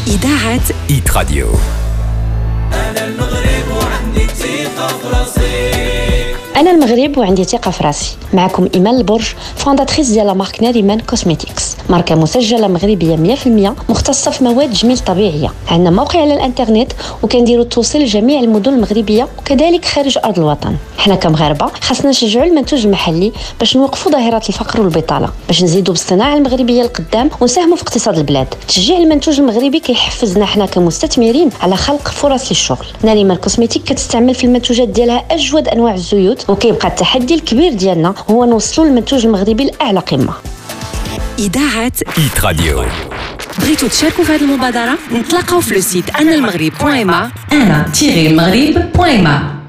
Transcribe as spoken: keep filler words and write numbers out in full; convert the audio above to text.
إذاعة إيت راديو. أنا المغرب وعندي ثقة في راسي. أنا المغرب وعندي ثقة في راسي. معكم إيمان البرج، فونداتريس ديال لا مارك ناريمان كوسميتيكس، ماركة مسجلة مغربية مية في المية مختصة في مواد جميل طبيعية. عندنا موقع على الانترنت وكنديروا التوصيل لجميع المدن المغربية وكذلك خارج أرض الوطن. حنا كمغاربة خاصنا نشجعوا المنتوج المحلي باش نوقفوا ظاهرة الفقر والبطالة، باش نزيدوا بالصناعة المغربية القدام ونساهموا في اقتصاد البلاد. تشجيع المنتوج المغربي كيحفزنا حنا كمستثمرين على خلق فرص للشغل. ناريمان كوسميتيك كتستعمل في المنتوجات ديالها أجود أنواع الزيوت، وكيبقى التحدي الكبير ديالنا هو نوصلوا المنتوج المغربي لأعلى قمة. إذاعة إيت راديو. بغيتوا تشاركوا في هذه المبادرة؟ نتلاقاو في لو سيت أنا المغرب بوان إم أنا المغرب بوان إم.